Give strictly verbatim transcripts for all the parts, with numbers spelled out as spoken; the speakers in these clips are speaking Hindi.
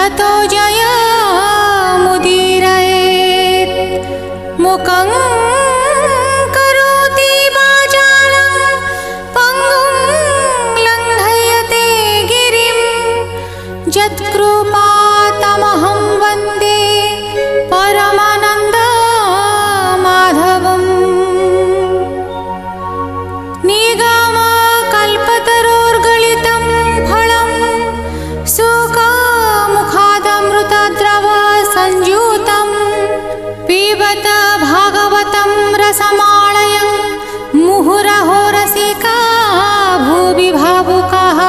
ततो जय मुदीरयेत् मुखं करोति वाचालं पङ्गुं लङ्घयते गिरिं यत्कृपातमहं वन्दे परमानन्दमाधवम्। निगमकल्पतरोर्गलितं फलं सुखमुखादमृतद्रव संयुतं पिबत भागवतं रसमालयं मुहुरहो रसिका भुवि भावुकाः।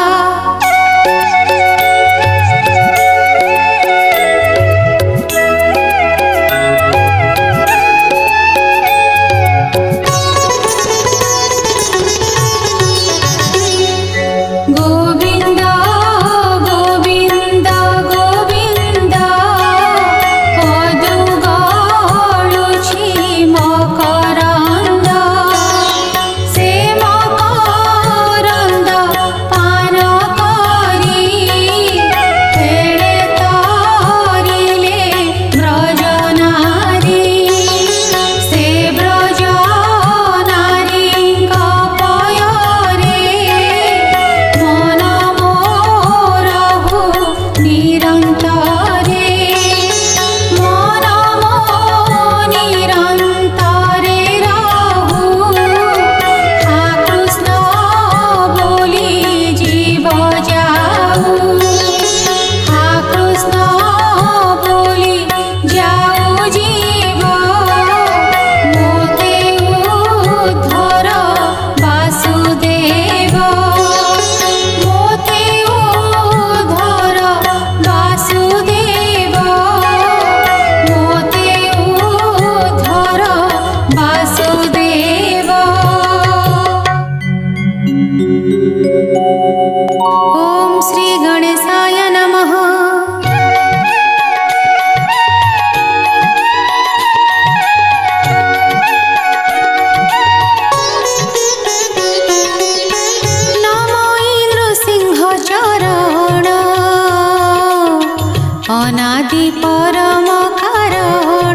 अनादि परम कारण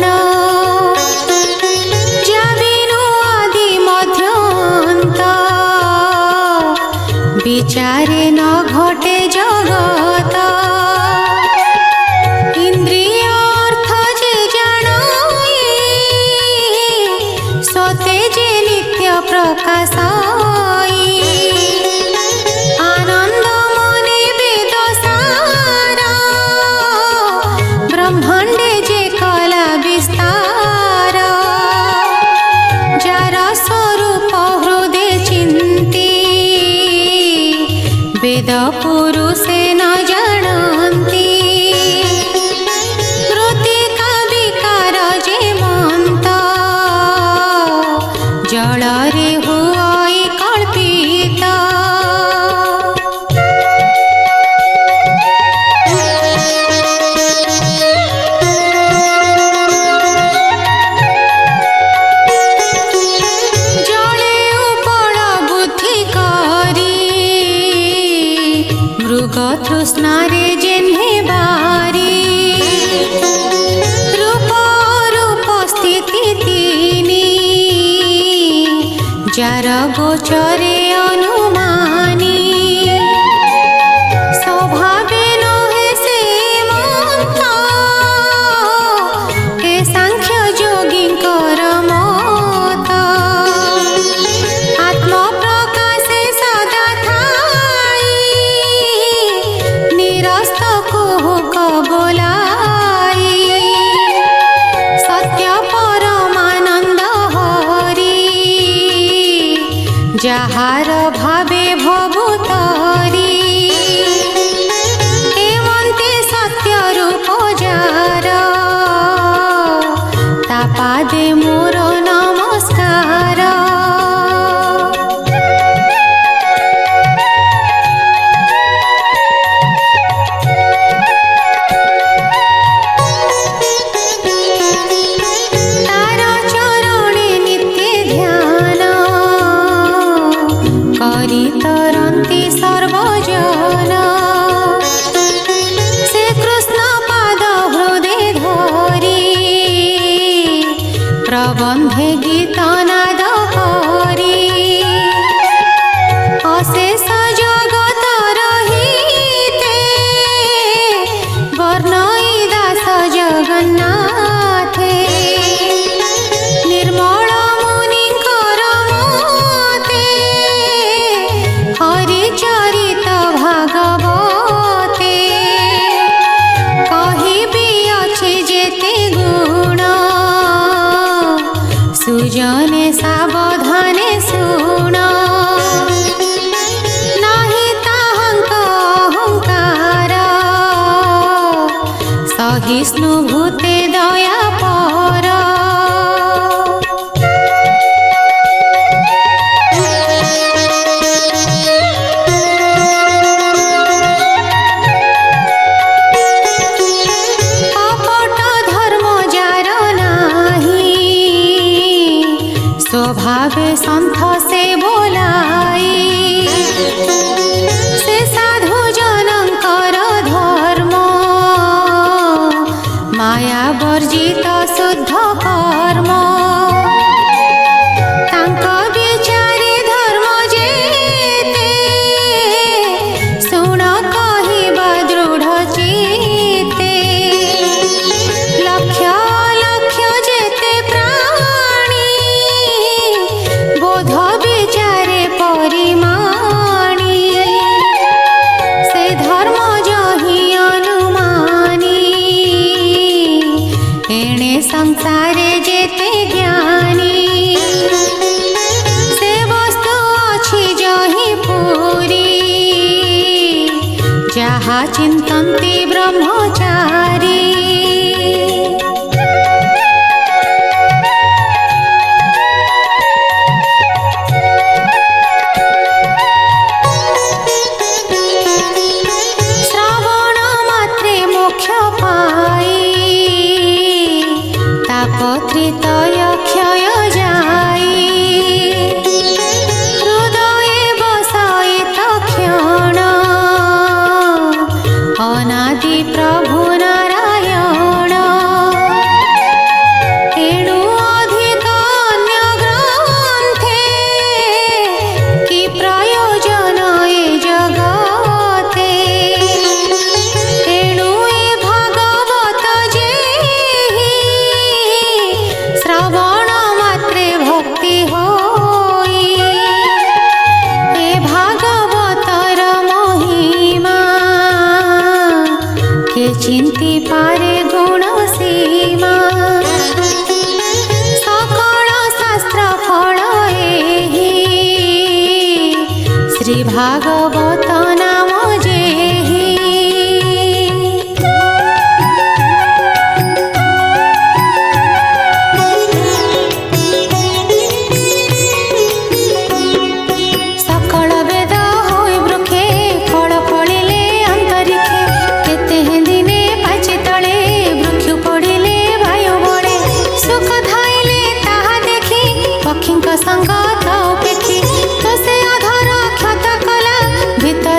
जाबिनु आदि मध्यांत विचारे न घटे जगत इंद्रिय अर्थ जे जानाई सते जे नित्य प्रकाशाई आनंद मने वेद सारा ब्रह्मांडे जे कला विस्तार जार स्वरूप हृदय चिंती वेद पुरुषे न जानती कृतिका विकार जे मंत जलरे हुई कल्पिता तृष्णारे जेन्हे बारी रूप रूप स्थिति तीनी जार गोचरे अनुमानी स्वभावे नहे से मत ए सांख्य योगींकर मत आत्म प्रकाशे सदा थाई निरस्त कुहुक बोलाई सत्य परमानंद हरि जाहार भावे भवुतरी एवंते सत्य रूप जार ता पादे मोर नमस्कार। तरन्ति सर्वजन श्री कृष्ण ଯାହା ଚିନ୍ତନ୍ତି ବ୍ରହ୍ମଚାରୀ। ଶ୍ରବଣ ମାତ୍ରେ ମୋକ୍ଷ ପାଇ ତାପତ୍ରିତୟ କ୍ଷୟ ଯାଇ। ହୃଦୟେ ବସାଇ ତକ୍ଷଣ ଅନାଦି ପ୍ରଭୁ ନାରାୟଣ। ଏଣୁ ଅଧିକ ଅନ୍ୟ ଗ୍ରନ୍ଥେ କି ପ୍ରୟୋଜନ ଏ ଜଗତେ। ଏଣୁ ଏ ଭାଗବତ ଯେହି ଶ୍ରବଣ ମାତ୍ରେ ଭକ୍ତି ହୋଇ। ଏ ଭାଗବତର ମହିମା କେ ଚିନ୍ତି ପାରେ ଗୁଣ ସୀମା। ସକଳ ଶାସ୍ତ୍ର ଫଳ ଏହି ଶ୍ରୀ ଭାଗବତ ନାମ ଯେହି। ସକଳ ବେଦ ହୋଇ ବୃକ୍ଷେ ଫଳ ଫଳିଲେ ଅନ୍ତରିକ୍ଷେ। କେତେ ଦିନେ ପାଚି ତଳେ ବୃକ୍ଷ ପଡ଼ିଲେ ବାୟୁ ବଳେ। ସୁଖ ଧାଇଲେ ତାହା ଦେଖି ପକ୍ଷୀଙ୍କ ସଙ୍ଗ ତ ଉପେକ୍ଷୀ। ତ ସେ ଅଧର କ୍ଷତ କଲା ଭିତରେ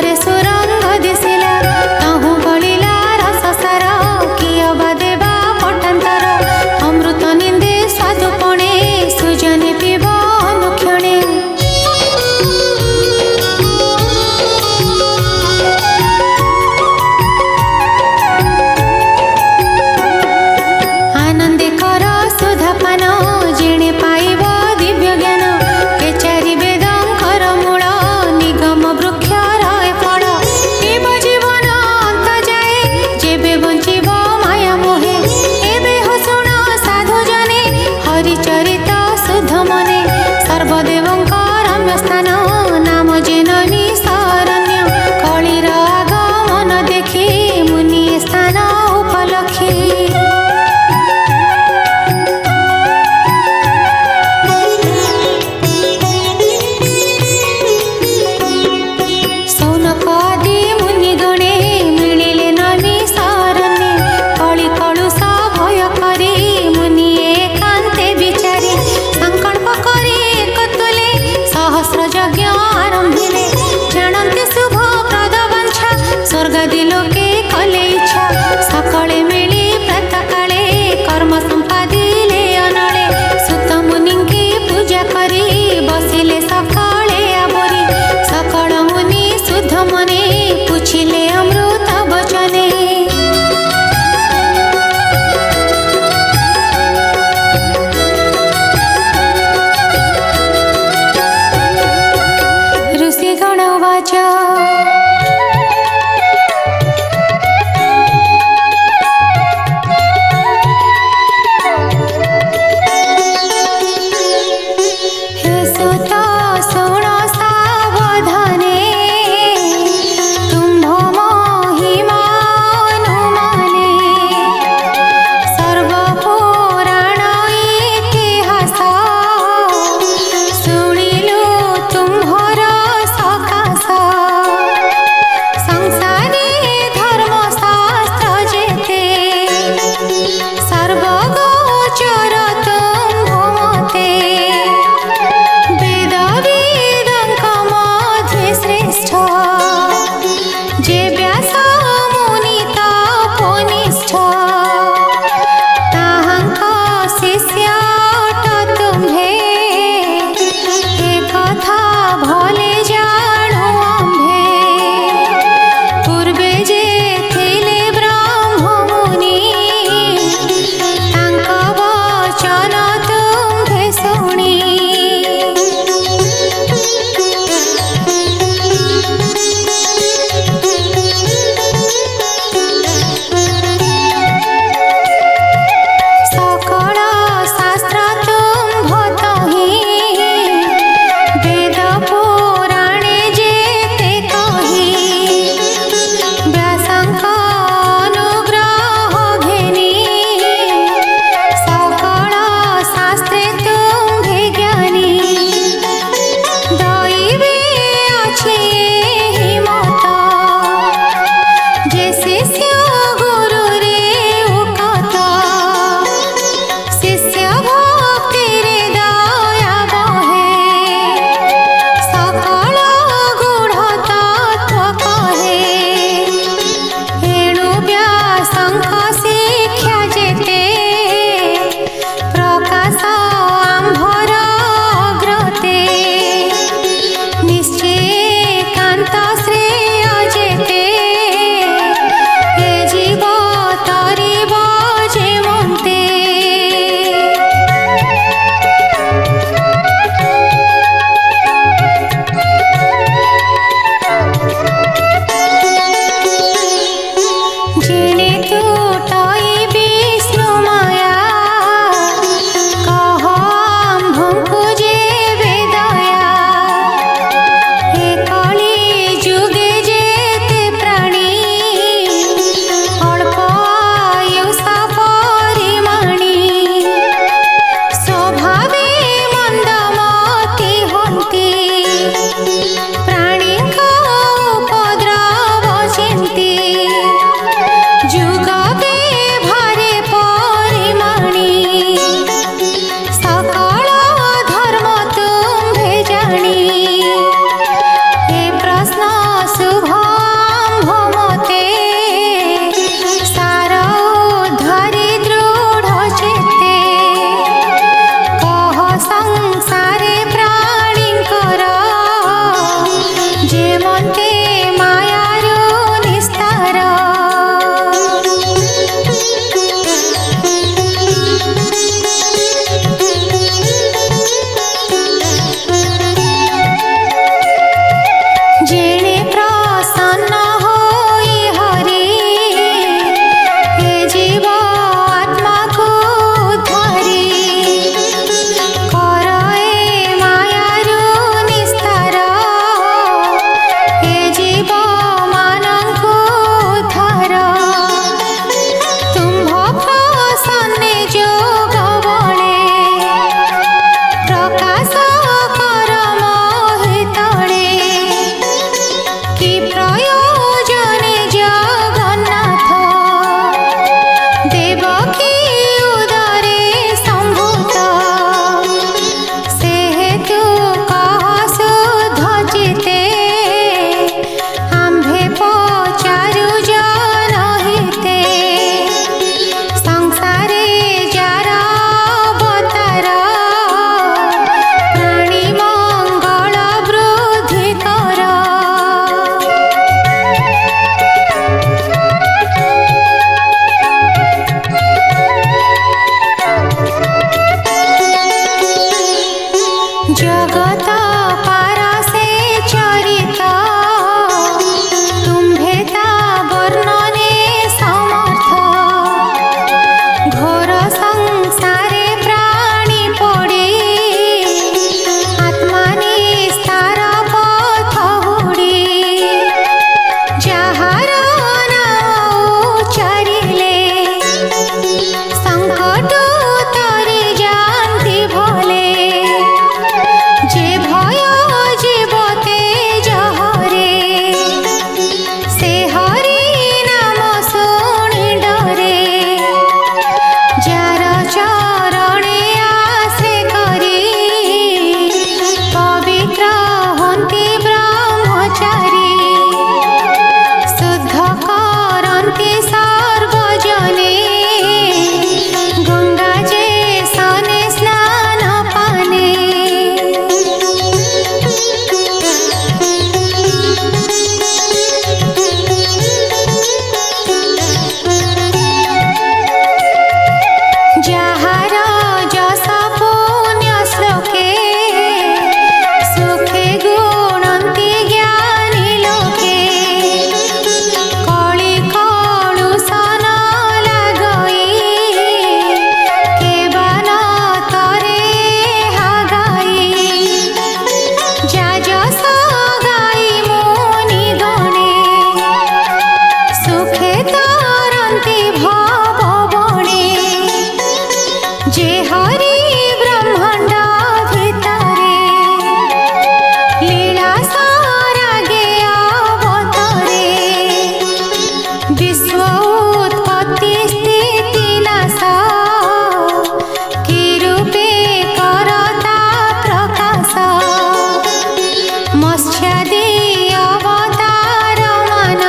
मत्स्यादि अवतार मान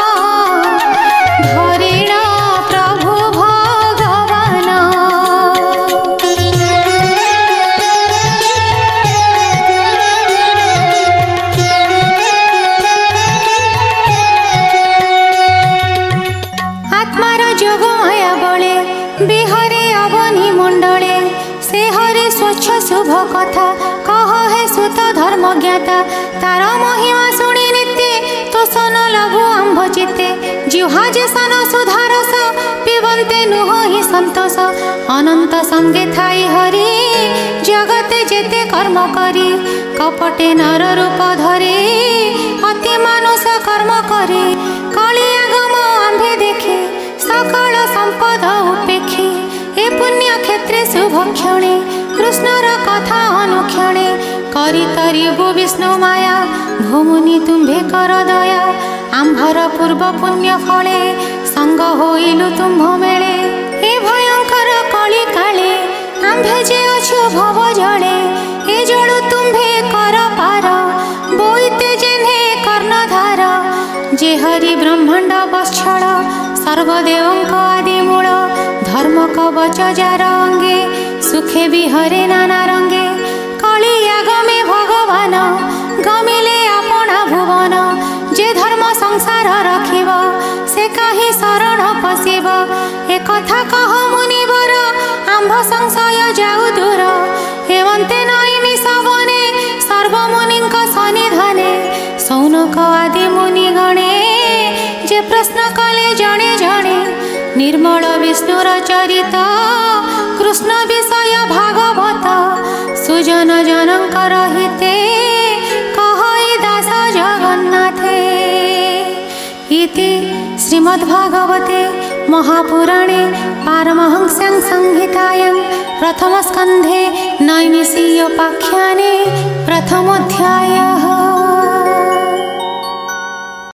धरिण प्रभु भगवान। आत्मार जोगमाया बले बिहरे अवनी मंडले से हरे स्वच्छ शुभ कथा कह हे सुत धर्म ज्ञाता। तार महिमा शुणी नित्य तो सन लघु आंभ चित्ते जिह्वाजे सन सुधारस पिबंते नुह ही संतोष। अनंत संगे थाई हरि जगते जेते कर्म करी कपटे नर रूप धरे अति मानुष कर्म करे। कलियागम आंभे देखे सकल संपद उपेक्षी ए पुण्य क्षेत्रे शुभ क्षणे कृष्णर कथा अनुक्षणे। करी तरिबु विष्णु माया भूमुनि तुम्भे कर दया। आंभर पूर्व पुण्य फले संग होइलु तुम्भ मेले। ए भयंकर कली काले आंभे जे अछु भव जले ए जळु तुम्भे कर पार बोइते जेने कर्णधार। जे हरि ब्रह्मांड बत्सल सर्वदेवंक आदि मूल धर्म कवच जार अंगे सुखे विहरे नाना रंगे। कलियागमे भगवान गमिले आपणा भुवन जे धर्म संसार रखिब से काहि शरण पशिब। ए कथा कह मुनिवर आंभ संशय जाऊ दूर एवंते नईमि सवने सर्वमुनिंक सन्निधाने। सौनक आदि मुनि गणे जे प्रश्न कले जणे जणे निर्मल विष्णुर चरित कृष्ण विषय भागवत सुजन जनकर हिते कहई दास जगन्नाथे। इति श्रीमद्भागवते महापुराणे पारमहंस्यां संहितायां प्रथमस्कन्धे नैमिषीयोपाख्याने प्रथमोऽध्यायः।